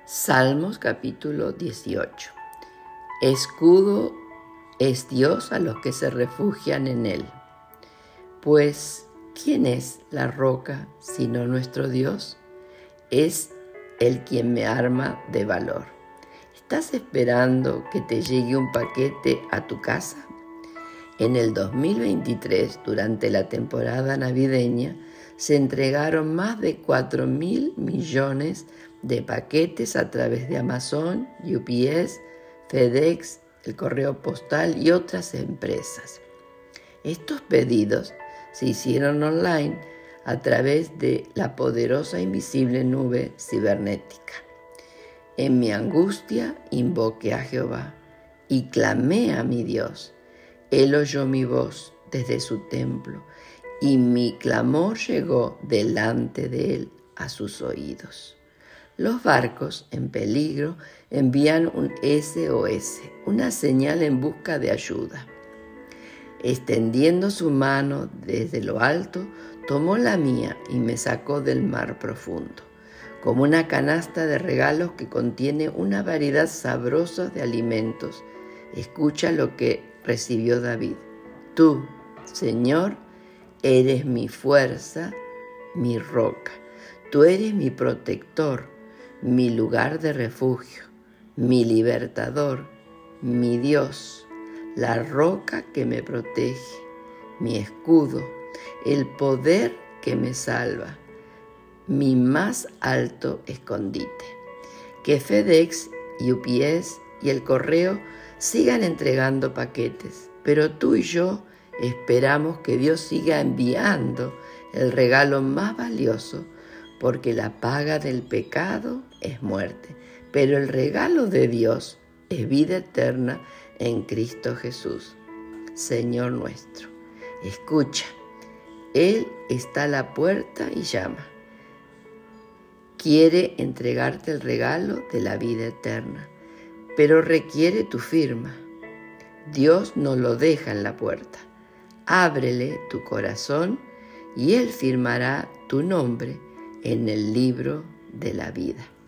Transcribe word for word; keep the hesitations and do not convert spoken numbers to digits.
Salmos capítulo dieciocho. Escudo es Dios a los que se refugian en Él. Pues, ¿quién es la roca sino nuestro Dios? Es Él quien me arma de valor. ¿Estás esperando que te llegue un paquete a tu casa? En el dos mil veintitrés, durante la temporada navideña, se entregaron más de cuatro mil millones de paquetes a través de Amazon, U P S, FedEx, el correo postal y otras empresas. Estos pedidos se hicieron online a través de la poderosa invisible nube cibernética. En mi angustia invoqué a Jehová y clamé a mi Dios. Él oyó mi voz desde su templo y mi clamor llegó delante de él a sus oídos. Los barcos en peligro envían un S O S, una señal en busca de ayuda. Extendiendo su mano desde lo alto, tomó la mía y me sacó del mar profundo, como una canasta de regalos que contiene una variedad sabrosa de alimentos. Escucha lo que recibió David. Tú, Señor, eres mi fuerza, mi roca. Tú eres mi protector, mi lugar de refugio, mi libertador, mi Dios, la roca que me protege, mi escudo, el poder que me salva, mi más alto escondite. Que FedEx, U P S y el correo sigan entregando paquetes, pero tú y yo esperamos que Dios siga enviando el regalo más valioso, porque la paga del pecado es muerte, pero el regalo de Dios es vida eterna en Cristo Jesús, Señor nuestro. Escucha, Él está a la puerta y llama. Quiere entregarte el regalo de la vida eterna, pero requiere tu firma. Dios no lo deja en la puerta. Ábrele tu corazón y Él firmará tu nombre en el libro de la vida.